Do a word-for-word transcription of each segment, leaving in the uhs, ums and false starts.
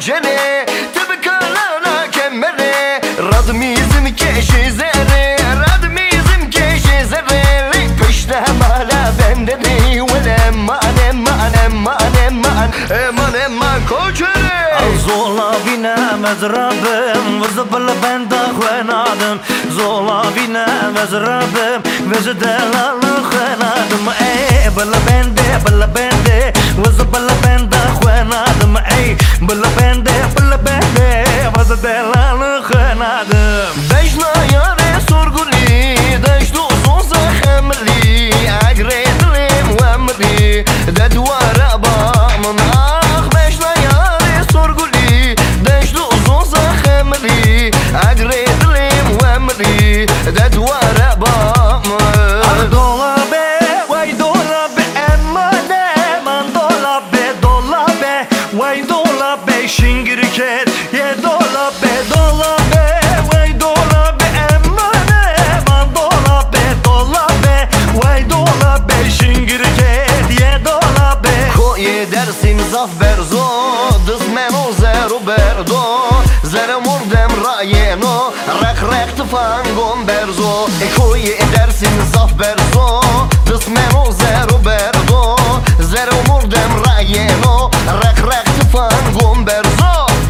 جنه تبكالنا كمره ردميزم كشي زره ردميزم كشي زره لي پشته مالا بندني ولا man man man man man man koçere Zola binemez Rabbim Vızıbıl ben de kvenadım Zola binemez Rabbim Vızı delalı kvenadım Ey bılı bende bılı bende Vızıbıl ben de kvenadım Ey bılı bende bılı bende Vızı delalı kvenadım Dejna yare sorguli Dejdu zonza xemli Agredlim vemri Dedwara bağımın ah Dejna yare sorguli Dejdu zonza xemli Agredlim vemri Dedwara bağımın Ah dola be vay dola be Emman eman dola be dola be Vay dola be şingirket Ye dola be dola be Vay dola be emman eman dola be dola be Vay dola be şingirket Ye dola be Koje dersim zaf berzo Dizmeno zero berdo Zere mordem rajeno Rek rek të fangon berzo E koje dersim zaf berzo Dizmeno zero berdo Zere mordem rajeno Rek rek të fangon berzo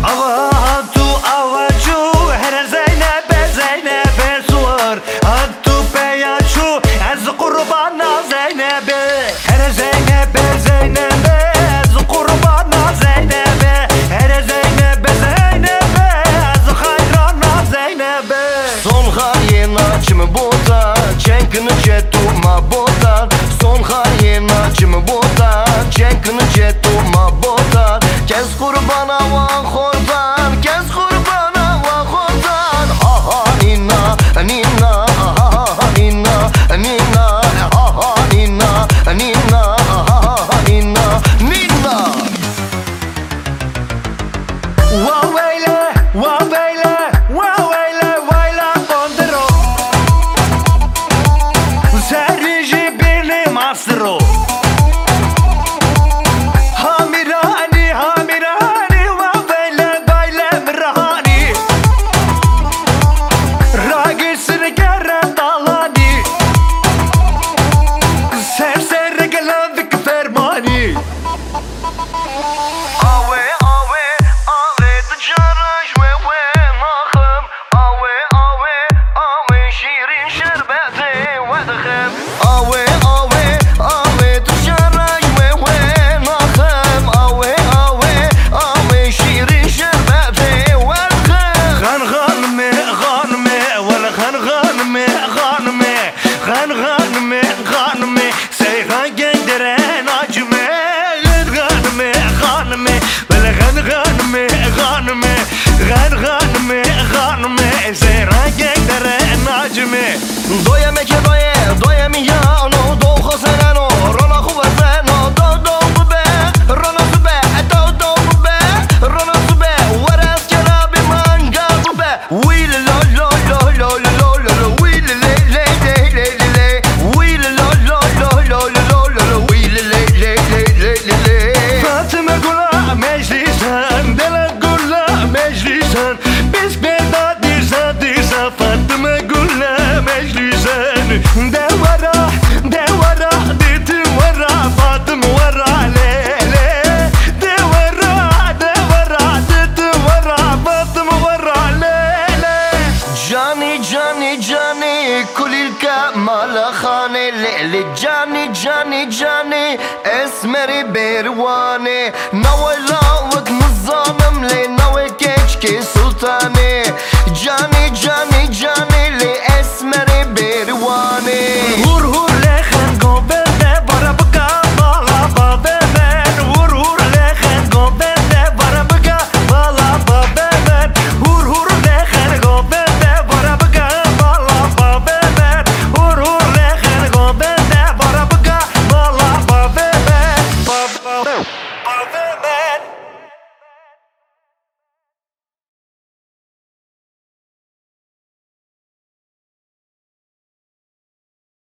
Avatu avaçu her Zeynep'e Zeynep'e suar Attu peyaçu ez kurbana Zeynep'e Her Zeynep'e Zeynep'e ez kurbana Zeynep'e Her Zeynep'e Zeynep'e ez hayrana Zeynep'e Son hayena çimi bota Çenkini çetu ma bota Son hayena çimi bota Çenkini çetu ma bota Kes kurbana va khordan Kes kurbana va khordan Ha ha nina nina Ha ha nina nina Ha ha nina nina Ha ha nina nina Wa weyle wa weyle wa weyle wayla kondero Seriji birli mastro Hamirani hamirani wa weyle weyle mirhani Ragisini geren dalani Serseri gelendik fermani Awe awe awe tjaraj we we nakham Awe awe awe şirin şerbeti wedkham Awe awe awe tjaraj we we nakham Awe awe awe şirin şerbeti wedkham Ghan ghanme ghanme wal ghan ghanme ghanme Ghan ghanme ghanme Seyhan genderen acme Ghanme ghanme wal ghan ghanme ghanme Ghan ghanme ghanme Seyhan genderen acme Doye meke doye doye mi yano Do khosenano rona khubazano Do do bube rona sube Do do bube rona sube Waras kerabi manga bube Wheel lo lo lo lo lo lo lo Wheel le le le le le le Wheel lo lo lo lo lo lo lo Wheel le le le le le le Fatıma gula meclisen Dela gula meclisen Biz beda dirsa dirsa Fatıma gula meclisen Devara devara Ditim vara Fatım vara lele Devara devara Ditim vara Fatım vara lele جاني جاني جاني كل الكمال خاني ليلي جاني جاني جاني اسمري بيرواني نولا